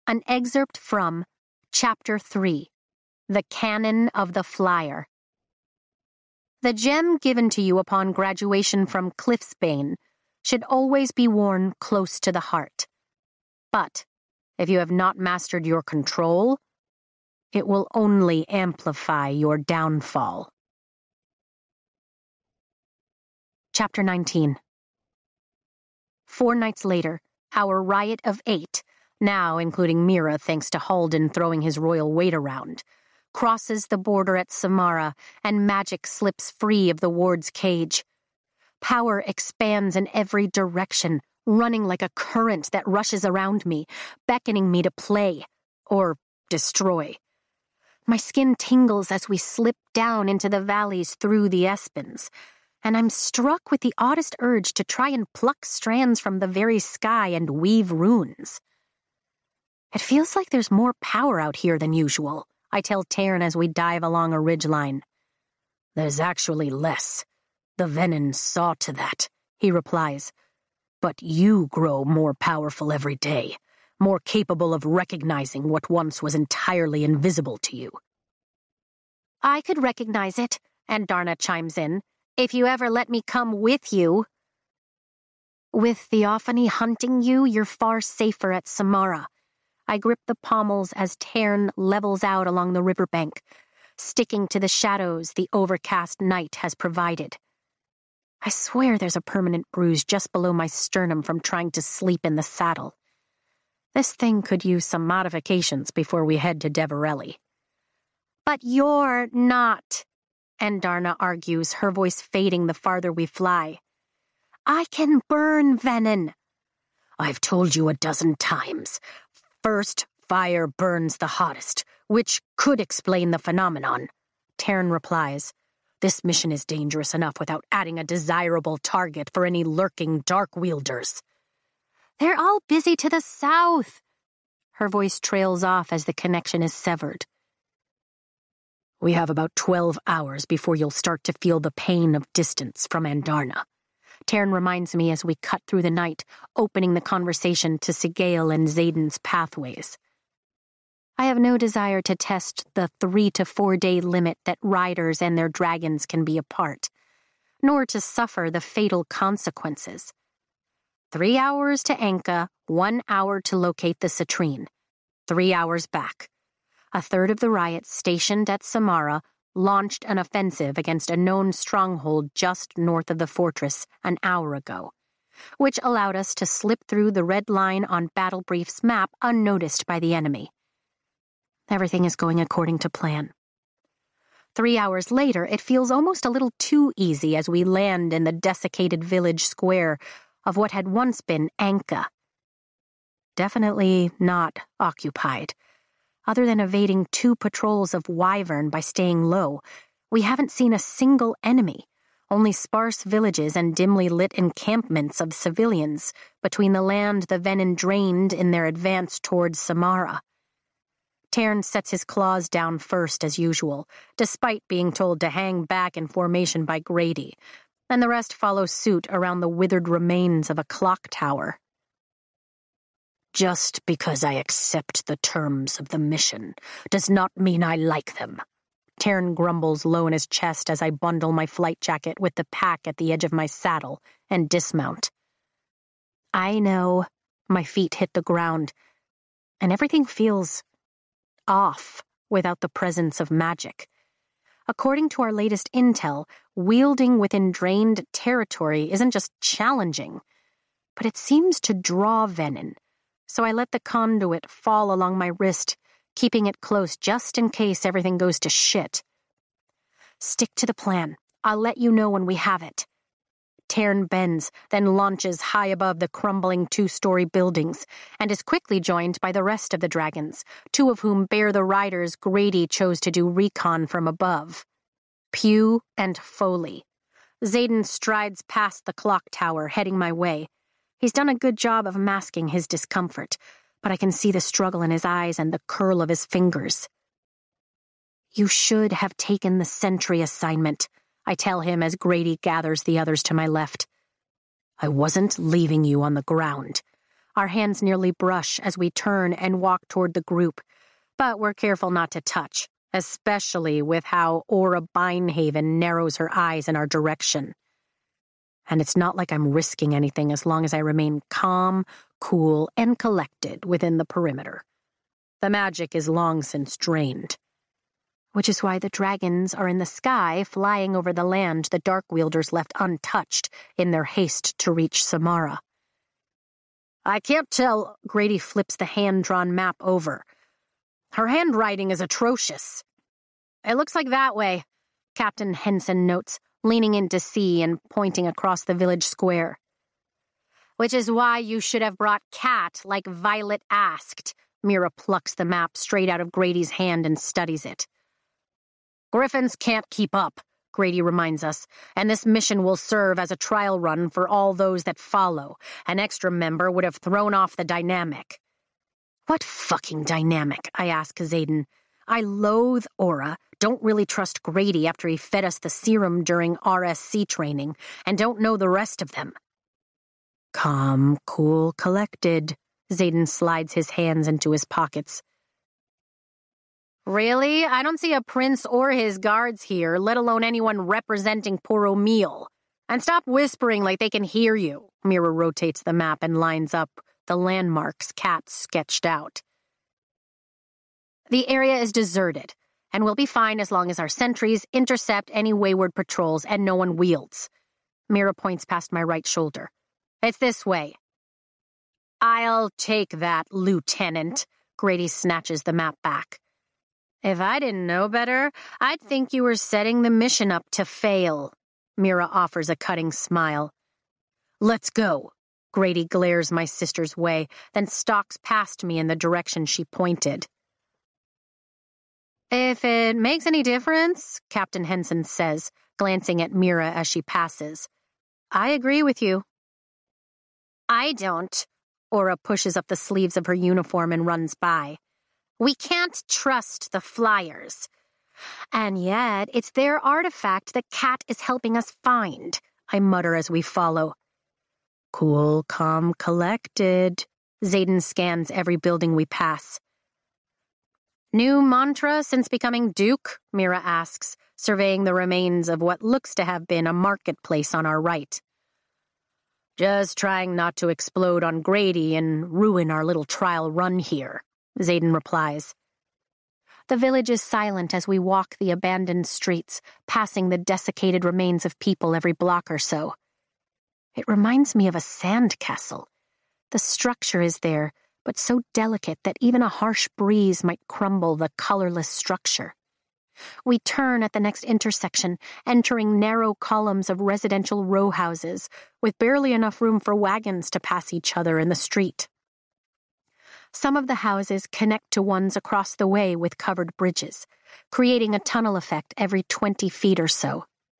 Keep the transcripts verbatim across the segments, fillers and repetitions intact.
An excerpt from Chapter three, The Canon of the Flyer. The gem given to you upon graduation from Cliffsbane should always be worn close to the heart. But if you have not mastered your control, it will only amplify your downfall. Chapter nineteen. Four nights later, our riot of eight, now including Mira thanks to Halden throwing his royal weight around, crosses the border at Samara, and magic slips free of the ward's cage. Power expands in every direction, running like a current that rushes around me, beckoning me to play, or destroy. My skin tingles as we slip down into the valleys through the Espins, and I'm struck with the oddest urge to try and pluck strands from the very sky and weave runes. It feels like there's more power out here than usual, I tell Tairn as we dive along a ridgeline. There's actually less. The Venin saw to that, he replies. But you grow more powerful every day, more capable of recognizing what once was entirely invisible to you. I could recognize it, Andarna chimes in, if you ever let me come with you. With Theophany hunting you, you're far safer at Samara. I grip the pommels as Tairn levels out along the riverbank, sticking to the shadows the overcast night has provided. I swear there's a permanent bruise just below my sternum from trying to sleep in the saddle. This thing could use some modifications before we head to Deverelli. But you're not, Andarna argues, her voice fading the farther we fly. I can burn Venin. I've told you a dozen times. First, fire burns the hottest, which could explain the phenomenon, Tairn replies. This mission is dangerous enough without adding a desirable target for any lurking dark wielders. They're all busy to the south. Her voice trails off as the connection is severed. We have about twelve hours before you'll start to feel the pain of distance from Andarna. Tairn reminds me as we cut through the night, opening the conversation to Sigale and Xaden's pathways. I have no desire to test the three to four day limit that riders and their dragons can be apart, nor to suffer the fatal consequences. Three hours to Anka, one hour to locate the Citrine. Three hours back. A third of the riots stationed at Samara launched an offensive against a known stronghold just north of the fortress an hour ago, which allowed us to slip through the red line on Battle Brief's map unnoticed by the enemy. Everything is going according to plan. Three hours later, it feels almost a little too easy as we land in the desiccated village square of what had once been Anka. Definitely not occupied. Other than evading two patrols of Wyvern by staying low, we haven't seen a single enemy, only sparse villages and dimly lit encampments of civilians between the land the Venin drained in their advance towards Samara. Tairn sets his claws down first as usual, despite being told to hang back in formation by Grady, and the rest follow suit around the withered remains of a clock tower. Just because I accept the terms of the mission does not mean I like them. Tairn grumbles low in his chest as I bundle my flight jacket with the pack at the edge of my saddle and dismount. I know. My feet hit the ground, and everything feels off without the presence of magic. According to our latest intel, wielding within drained territory isn't just challenging, but it seems to draw Venin. So I let the conduit fall along my wrist, keeping it close just in case everything goes to shit. Stick to the plan. I'll let you know when we have it. Tairn bends, then launches high above the crumbling two-story buildings, and is quickly joined by the rest of the dragons, two of whom bear the riders Grady chose to do recon from above. Pugh and Foley. Xaden strides past the clock tower, heading my way. He's done a good job of masking his discomfort, but I can see the struggle in his eyes and the curl of his fingers. You should have taken the sentry assignment, I tell him as Grady gathers the others to my left. I wasn't leaving you on the ground. Our hands nearly brush as we turn and walk toward the group, but we're careful not to touch, especially with how Aura Bindhaven narrows her eyes in our direction. And it's not like I'm risking anything as long as I remain calm, cool, and collected within the perimeter. The magic is long since drained. Which is why the dragons are in the sky flying over the land the Darkwielders left untouched in their haste to reach Samara. I can't tell. Grady flips the hand-drawn map over. Her handwriting is atrocious. It looks like that way, Captain Henson notes, leaning in to see and pointing across the village square. Which is why you should have brought Cat, like Violet asked. Mira plucks the map straight out of Grady's hand and studies it. Griffins can't keep up, Grady reminds us, and this mission will serve as a trial run for all those that follow. An extra member would have thrown off the dynamic. What fucking dynamic? I ask Xaden. I loathe Aura, don't really trust Grady after he fed us the serum during R S C training, and don't know the rest of them. Calm, cool, collected. Xaden slides his hands into his pockets. Really? I don't see a prince or his guards here, let alone anyone representing poor O'Meal. And stop whispering like they can hear you. Mira rotates the map and lines up the landmarks Cat sketched out. The area is deserted, and we'll be fine as long as our sentries intercept any wayward patrols and no one wields. Mira points past my right shoulder. It's this way. I'll take that, Lieutenant. Grady snatches the map back. If I didn't know better, I'd think you were setting the mission up to fail. Mira offers a cutting smile. Let's go. Grady glares my sister's way, then stalks past me in the direction she pointed. If it makes any difference, Captain Henson says, glancing at Mira as she passes. I agree with you. I don't. Aura pushes up the sleeves of her uniform and runs by. We can't trust the Flyers. And yet, it's their artifact that Cat is helping us find, I mutter as we follow. Cool, calm, collected. Xaden scans every building we pass. New mantra since becoming Duke? Mira asks, surveying the remains of what looks to have been a marketplace on our right. Just trying not to explode on Grady and ruin our little trial run here, Xaden replies. The village is silent as we walk the abandoned streets, passing the desiccated remains of people every block or so. It reminds me of a sand castle. The structure is there, but so delicate that even a harsh breeze might crumble the colorless structure. We turn at the next intersection, entering narrow columns of residential row houses, with barely enough room for wagons to pass each other in the street. Some of the houses connect to ones across the way with covered bridges, creating a tunnel effect every twenty feet or so.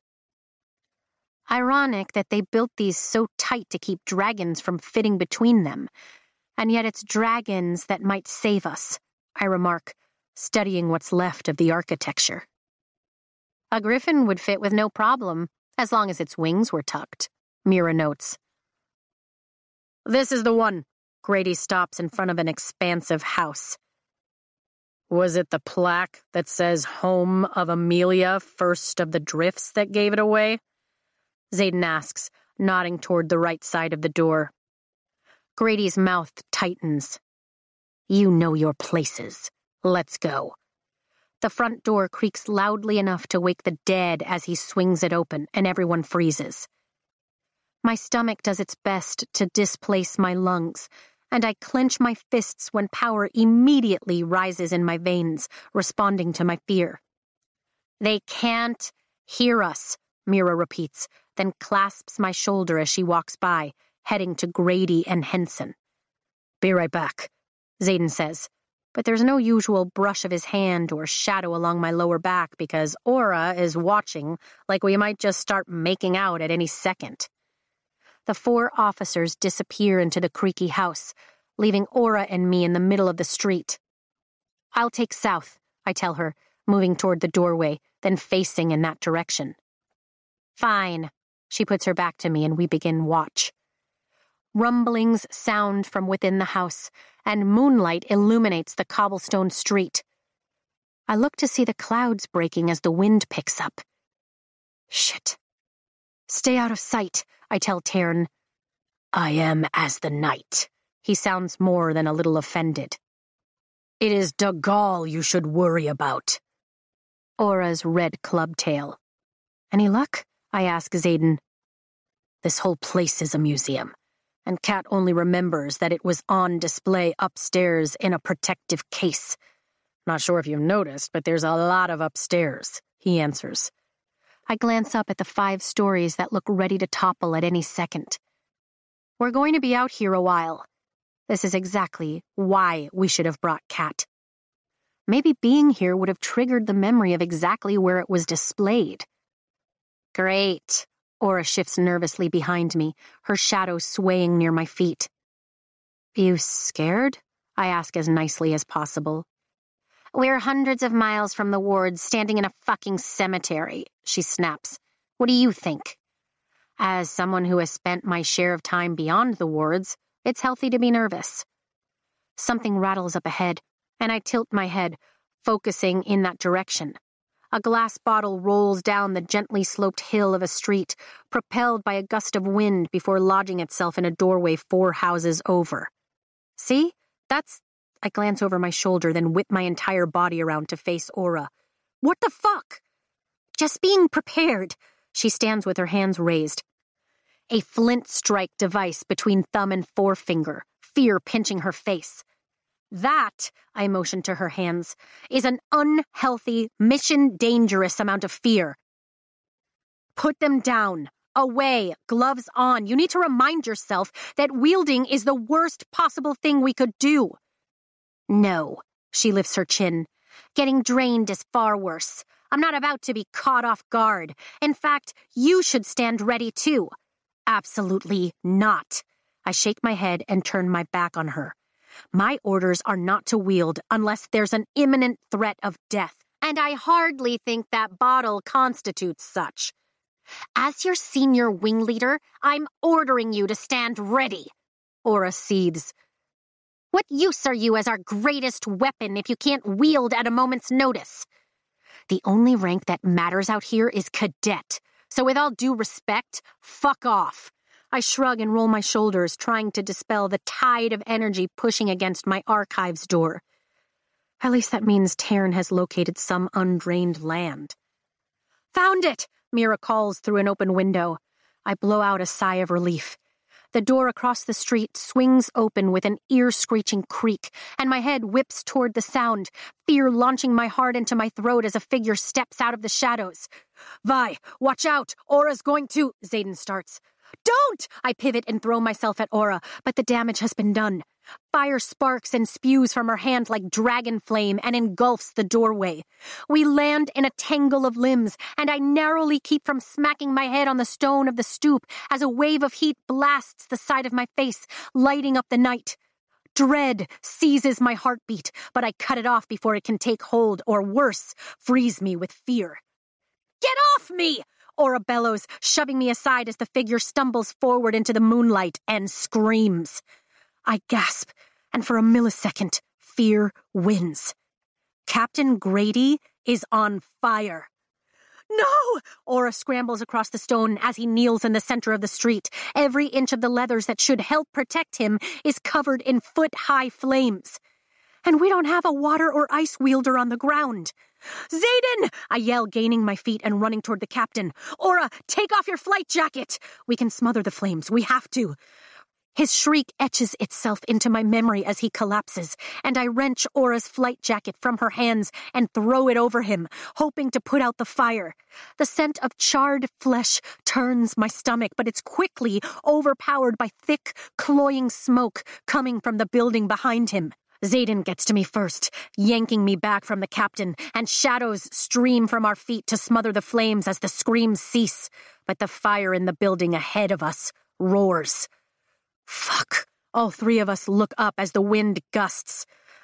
Ironic that they built these so tight to keep dragons from fitting between them, and yet it's dragons that might save us, I remark, studying what's left of the architecture. A griffin would fit with no problem, as long as its wings were tucked, Mira notes. This is the one. Grady stops in front of an expansive house. Was it the plaque that says Home of Amelia, First of the Drifts, that gave it away? Xaden asks, nodding toward the right side of the door. Grady's mouth tightens. You know your places. Let's go. The front door creaks loudly enough to wake the dead as he swings it open, and everyone freezes. My stomach does its best to displace my lungs, and I clench my fists when power immediately rises in my veins, responding to my fear. They can't hear us, Mira repeats, then clasps my shoulder as she walks by, heading to Grady and Henson. Be right back, Xaden says, but there's no usual brush of his hand or shadow along my lower back because Aura is watching like we might just start making out at any second. The four officers disappear into the creaky house, leaving Aura and me in the middle of the street. I'll take south, I tell her, moving toward the doorway, then facing in that direction. Fine. She puts her back to me and we begin watch. Rumblings sound from within the house, and moonlight illuminates the cobblestone street. I look to see the clouds breaking as the wind picks up. Shit. Stay out of sight, I tell Tairn. I am as the night. He sounds more than a little offended. It is Dagall you should worry about. Aura's red club tail. Any luck? I ask Xaden. This whole place is a museum, and Cat only remembers that it was on display upstairs in a protective case. Not sure if you've noticed, but there's a lot of upstairs, he answers. I glance up at the five stories that look ready to topple at any second. We're going to be out here a while. This is exactly why we should have brought Cat. Maybe being here would have triggered the memory of exactly where it was displayed. Great. Aura shifts nervously behind me, her shadow swaying near my feet. You scared? I ask as nicely as possible. We're hundreds of miles from the wards, standing in a fucking cemetery, she snaps. What do you think? As someone who has spent my share of time beyond the wards, it's healthy to be nervous. Something rattles up ahead, and I tilt my head, focusing in that direction. A glass bottle rolls down the gently sloped hill of a street, propelled by a gust of wind before lodging itself in a doorway four houses over. See? That's... I glance over my shoulder, then whip my entire body around to face Aura. What the fuck? Just being prepared. She stands with her hands raised. A flint strike device between thumb and forefinger, fear pinching her face. That, I motion to her hands, is an unhealthy, mission-dangerous amount of fear. Put them down. Away. Gloves on. You need to remind yourself that wielding is the worst possible thing we could do. No. She lifts her chin. Getting drained is far worse. I'm not about to be caught off guard. In fact, you should stand ready too. Absolutely not. I shake my head and turn my back on her. My orders are not to wield unless there's an imminent threat of death, and I hardly think that bottle constitutes such. As your senior wing leader, I'm ordering you to stand ready. Aura seethes. What use are you as our greatest weapon if you can't wield at a moment's notice? The only rank that matters out here is cadet, so with all due respect, fuck off. I shrug and roll my shoulders, trying to dispel the tide of energy pushing against my archives door. At least that means Tairn has located some undrained land. Found it! Mira calls through an open window. I blow out a sigh of relief. The door across the street swings open with an ear-screeching creak, and my head whips toward the sound, fear launching my heart into my throat as a figure steps out of the shadows. Vi, watch out! Aura's going to... Xaden starts. Don't! I pivot and throw myself at Aura, but the damage has been done. Fire sparks and spews from her hand like dragon flame and engulfs the doorway. We land in a tangle of limbs, and I narrowly keep from smacking my head on the stone of the stoop as a wave of heat blasts the side of my face, lighting up the night. Dread seizes my heartbeat, but I cut it off before it can take hold, or worse, freeze me with fear. Get off me! Aura bellows, shoving me aside as the figure stumbles forward into the moonlight and screams. I gasp, and for a millisecond, fear wins. Captain Grady is on fire. No! Aura scrambles across the stone as he kneels in the center of the street. Every inch of the leathers that should help protect him is covered in foot-high flames. And we don't have a water or ice wielder on the ground. Xaden! I yell, gaining my feet and running toward the captain. Aura, take off your flight jacket! We can smother the flames. We have to. His shriek etches itself into my memory as he collapses, and I wrench Aura's flight jacket from her hands and throw it over him, hoping to put out the fire. The scent of charred flesh turns my stomach, but it's quickly overpowered by thick, cloying smoke coming from the building behind him. Xaden gets to me first, yanking me back from the captain, and shadows stream from our feet to smother the flames as the screams cease. But the fire in the building ahead of us roars. Fuck. All three of us look up as the wind gusts.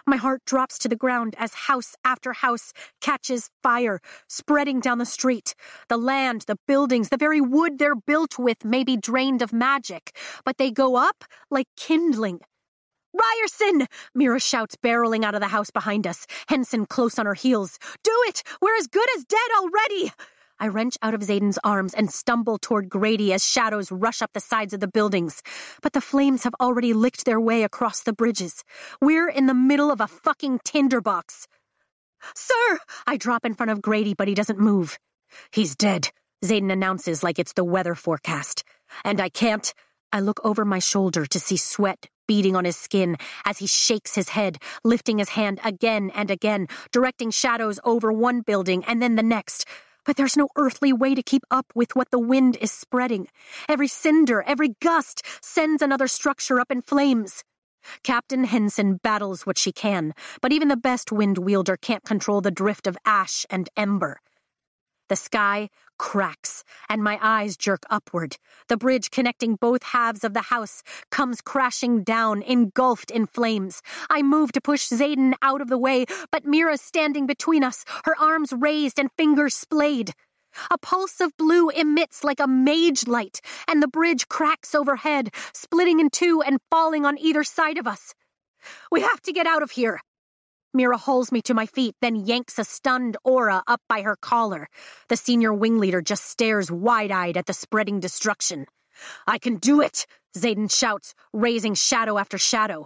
My heart drops to the ground as house after house catches fire, spreading down the street. The land, the buildings, the very wood they're built with may be drained of magic, but they go up like kindling. "Ryerson!" Mira shouts, barreling out of the house behind us, Henson close on her heels. "Do it! We're as good as dead already!" I wrench out of Xaden's arms and stumble toward Grady as shadows rush up the sides of the buildings. But the flames have already licked their way across the bridges. We're in the middle of a fucking tinderbox. "Sir!" I drop in front of Grady, but he doesn't move. "He's dead," Xaden announces like it's the weather forecast. And I can't... I look over my shoulder to see sweat beading on his skin as he shakes his head, lifting his hand again and again, directing shadows over one building and then the next. But there's no earthly way to keep up with what the wind is spreading. Every cinder, every gust sends another structure up in flames. Captain Henson battles what she can, but even the best wind wielder can't control the drift of ash and ember. The sky cracks, and my eyes jerk upward. The bridge connecting both halves of the house comes crashing down, engulfed in flames. I move to push Xaden out of the way, but Mira's standing between us, her arms raised and fingers splayed. A pulse of blue emits like a mage light, and the bridge cracks overhead, splitting in two and falling on either side of us. "We have to get out of here." Mira hauls me to my feet, then yanks a stunned Aura up by her collar. The senior wing leader just stares wide-eyed at the spreading destruction. "I can do it," Xaden shouts, raising shadow after shadow.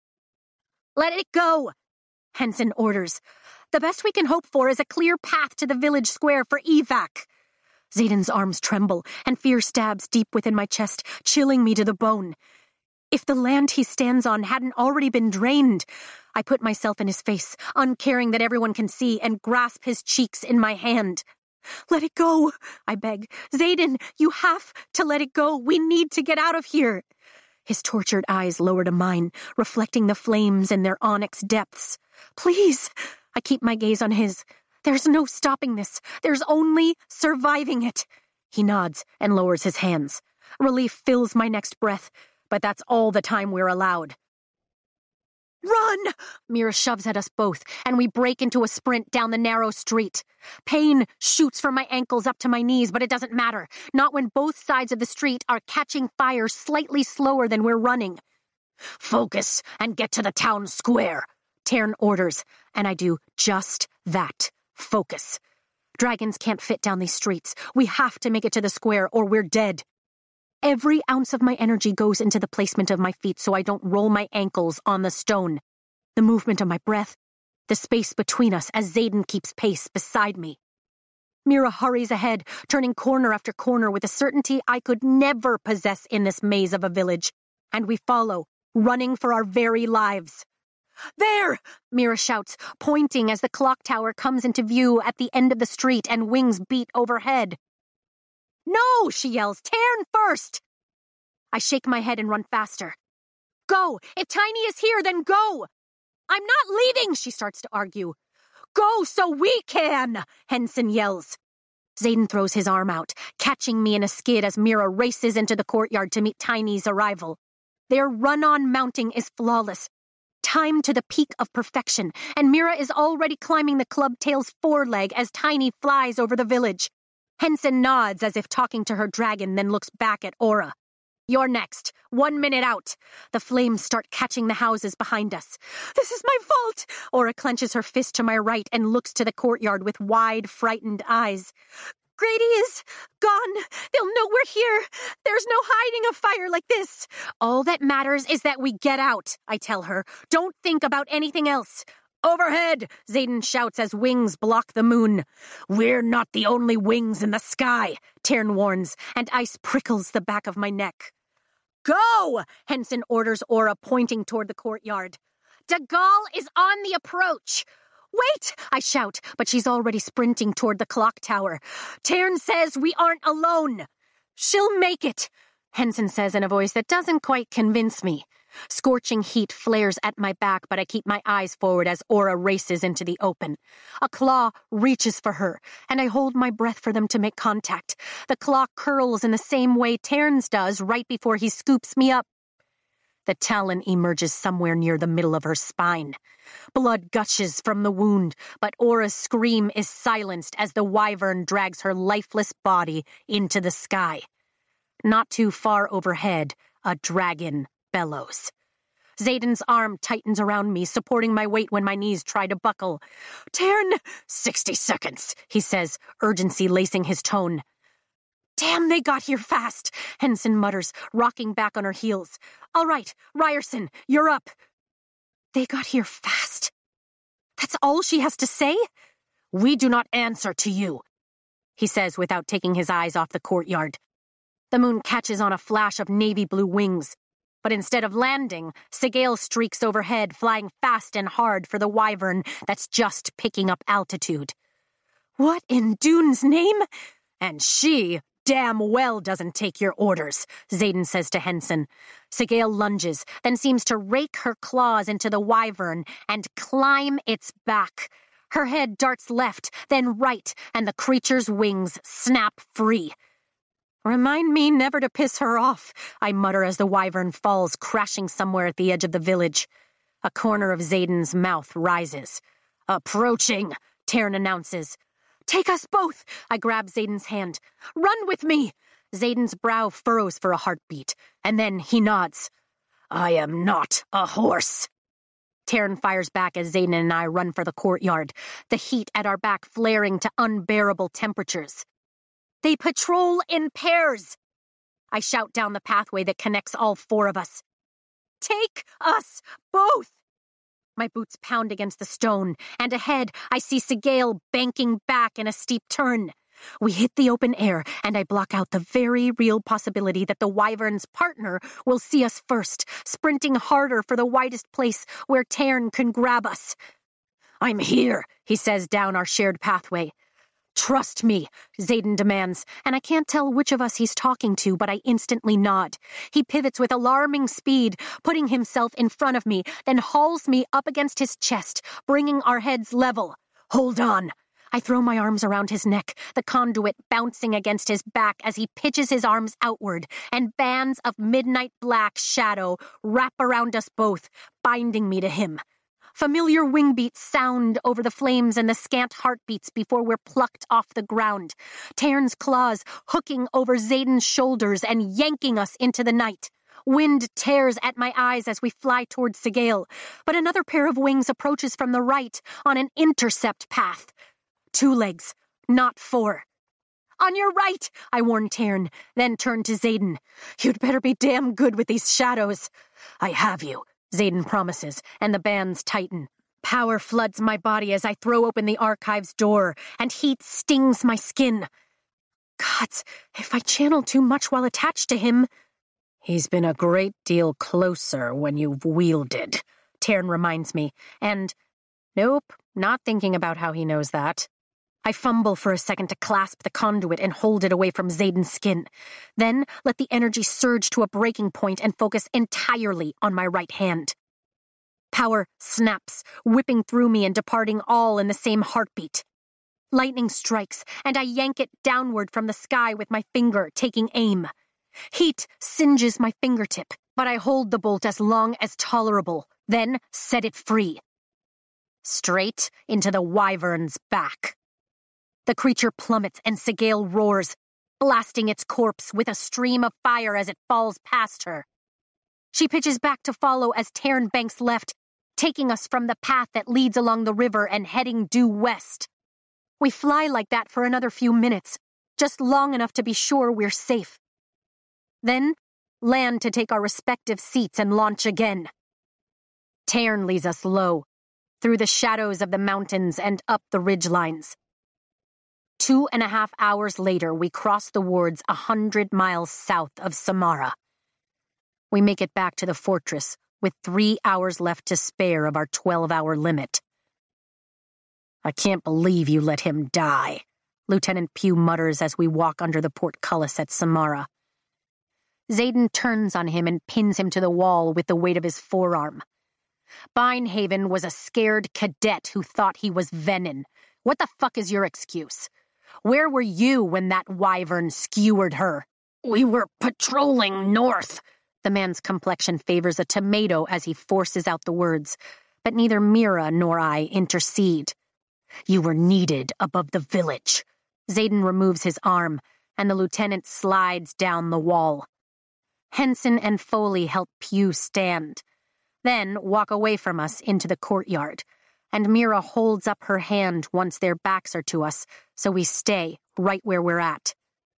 "Let it go," Henson orders. "The best we can hope for is a clear path to the village square for evac." Xaden's arms tremble, and fear stabs deep within my chest, chilling me to the bone. If the land he stands on hadn't already been drained... I put myself in his face, uncaring that everyone can see, and grasp his cheeks in my hand. "Let it go," I beg. "Xaden, you have to let it go. We need to get out of here." His tortured eyes lower to mine, reflecting the flames in their onyx depths. "Please." I keep my gaze on his. "There's no stopping this. There's only surviving it." He nods and lowers his hands. Relief fills my next breath, but that's all the time we're allowed. "Run!" Mira shoves at us both, and we break into a sprint down the narrow street. Pain shoots from my ankles up to my knees, but it doesn't matter. Not when both sides of the street are catching fire slightly slower than we're running. "Focus and get to the town square," Taryn orders, and I do just that. Focus. Dragons can't fit down these streets. We have to make it to the square or we're dead. Every ounce of my energy goes into the placement of my feet so I don't roll my ankles on the stone. The movement of my breath, the space between us as Xaden keeps pace beside me. Mira hurries ahead, turning corner after corner with a certainty I could never possess in this maze of a village, and we follow, running for our very lives. "There!" Mira shouts, pointing as the clock tower comes into view at the end of the street and wings beat overhead. "No!" she yells. "Taryn first!" I shake my head and run faster. "Go! If Tiny is here, then go!" "I'm not leaving!" she starts to argue. "Go so we can!" Henson yells. Xaden throws his arm out, catching me in a skid as Mira races into the courtyard to meet Tiny's arrival. Their run-on mounting is flawless, timed to the peak of perfection, and Mira is already climbing the clubtail's foreleg as Tiny flies over the village. Henson nods as if talking to her dragon, then looks back at Aura. "You're next. One minute out." The flames start catching the houses behind us. "This is my fault!" Aura clenches her fist to my right and looks to the courtyard with wide, frightened eyes. "Grady is gone. They'll know we're here. There's no hiding a fire like this." "All that matters is that we get out," I tell her. "Don't think about anything else." "Overhead!" Xaden shouts as wings block the moon. "We're not the only wings in the sky," Taryn warns, and ice prickles the back of my neck. "Go!" Henson orders Aura, pointing toward the courtyard. "Dagall is on the approach." "Wait!" I shout, but she's already sprinting toward the clock tower. "Taryn says we aren't alone." "She'll make it," Henson says in a voice that doesn't quite convince me. Scorching heat flares at my back, but I keep my eyes forward as Aura races into the open. A claw reaches for her, and I hold my breath for them to make contact. The claw curls in the same way Taryn's does right before he scoops me up. The talon emerges somewhere near the middle of her spine. Blood gushes from the wound, but Aura's scream is silenced as the wyvern drags her lifeless body into the sky. Not too far overhead, a dragon bellows. Xaden's arm tightens around me, supporting my weight when my knees try to buckle. "Teyrn, sixty seconds, he says, urgency lacing his tone. "Damn, they got here fast," Henson mutters, rocking back on her heels. "All right, Ryerson, you're up." They got here fast? That's all she has to say? "We do not answer to you," he says without taking his eyes off the courtyard. The moon catches on a flash of navy blue wings, but instead of landing, Sigale streaks overhead, flying fast and hard for the wyvern that's just picking up altitude. What in Dune's name? And she damn well doesn't take your orders, Xaden says to Henson. Sigale lunges, then seems to rake her claws into the wyvern and climb its back. Her head darts left, then right, and the creature's wings snap free. "Remind me never to piss her off," I mutter as the wyvern falls crashing somewhere at the edge of the village. A corner of Xaden's mouth rises. "Approaching," Teyrn announces. "Take us both!" I grab Xaden's hand. "Run with me!" Xaden's brow furrows for a heartbeat, and then he nods. "I am not a horse." Teyrn fires back as Xaden and I run for the courtyard, the heat at our back flaring to unbearable temperatures. "They patrol in pairs!" I shout down the pathway that connects all four of us. "Take us both!" My boots pound against the stone, and ahead I see Sigale banking back in a steep turn. We hit the open air, and I block out the very real possibility that the wyvern's partner will see us first, sprinting harder for the widest place where Teyrn can grab us. "I'm here," he says down our shared pathway. "Trust me," Xaden demands, and I can't tell which of us he's talking to, but I instantly nod. He pivots with alarming speed, putting himself in front of me, then hauls me up against his chest, bringing our heads level. "Hold on." I throw my arms around his neck, the conduit bouncing against his back as he pitches his arms outward, and bands of midnight black shadow wrap around us both, binding me to him. Familiar wing beats sound over the flames and the scant heartbeats before we're plucked off the ground. Teyrn's claws hooking over Xaden's shoulders and yanking us into the night. Wind tears at my eyes as we fly towards Sigale, but another pair of wings approaches from the right on an intercept path. Two legs, not four. "On your right," I warn Teyrn, then turn to Xaden. "You'd better be damn good with these shadows." "I have you," Xaden promises, and the bands tighten. Power floods my body as I throw open the archive's door, and heat stings my skin. Gods, if I channel too much while attached to him... "He's been a great deal closer when you've wielded," Teyrn reminds me, and... Nope, not thinking about how he knows that. I fumble for a second to clasp the conduit and hold it away from Xaden's skin, then let the energy surge to a breaking point and focus entirely on my right hand. Power snaps, whipping through me and departing all in the same heartbeat. Lightning strikes, and I yank it downward from the sky with my finger, taking aim. Heat singes my fingertip, but I hold the bolt as long as tolerable, then set it free. Straight into the wyvern's back. The creature plummets and Sigale roars, blasting its corpse with a stream of fire as it falls past her. She pitches back to follow as Teyrn banks left, taking us from the path that leads along the river and heading due west. We fly like that for another few minutes, just long enough to be sure we're safe. Then, land to take our respective seats and launch again. Teyrn leads us low, through the shadows of the mountains and up the ridgelines. Two and a half hours later, we cross the wards a hundred miles south of Samara. We make it back to the fortress, with three hours left to spare of our twelve-hour limit. "I can't believe you let him die," Lieutenant Pugh mutters as we walk under the portcullis at Samara. Xaden turns on him and pins him to the wall with the weight of his forearm. Binehaven was a scared cadet who thought he was Venin. What the fuck is your excuse? Where were you when that wyvern skewered her? "We were patrolling north," The man's complexion favors a tomato as he forces out the words, but neither Mira nor I intercede. You were needed above the village. Xaden removes his arm, and the lieutenant slides down the wall. Henson and Foley help Pugh stand, then walk away from us into the courtyard, and Mira holds up her hand once their backs are to us, so we stay right where we're at.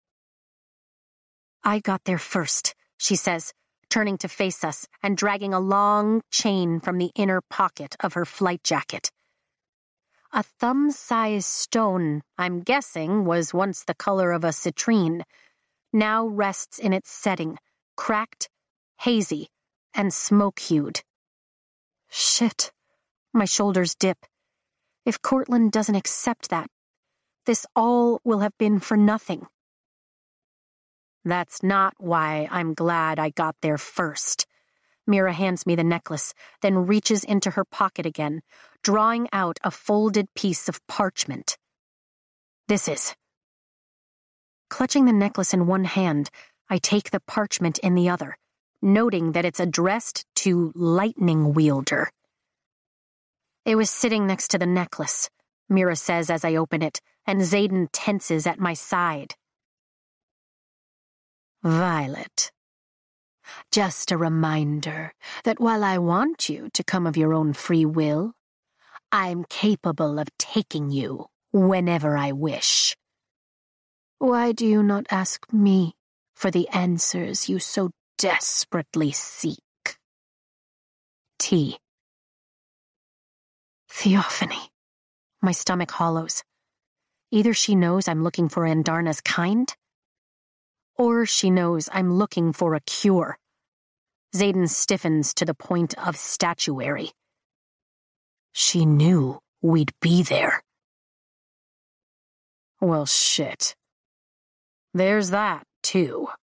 I got there first, she says, turning to face us and dragging a long chain from the inner pocket of her flight jacket. A thumb-sized stone, I'm guessing, was once the color of a citrine, now rests in its setting, cracked, hazy, and smoke-hued. Shit. My shoulders dip. If Cortland doesn't accept that, this all will have been for nothing. That's not why I'm glad I got there first. Mira hands me the necklace, then reaches into her pocket again, drawing out a folded piece of parchment. This is. Clutching the necklace in one hand, I take the parchment in the other, noting that it's addressed to Lightning Wielder. It was sitting next to the necklace, Mira says as I open it, and Xaden tenses at my side. Violet. Just a reminder that while I want you to come of your own free will, I'm capable of taking you whenever I wish. Why do you not ask me for the answers you so desperately seek? T. Theophany. My stomach hollows. Either she knows I'm looking for Andarna's kind, or she knows I'm looking for a cure. Xaden stiffens to the point of statuary. She knew we'd be there. Well, shit. There's that, too.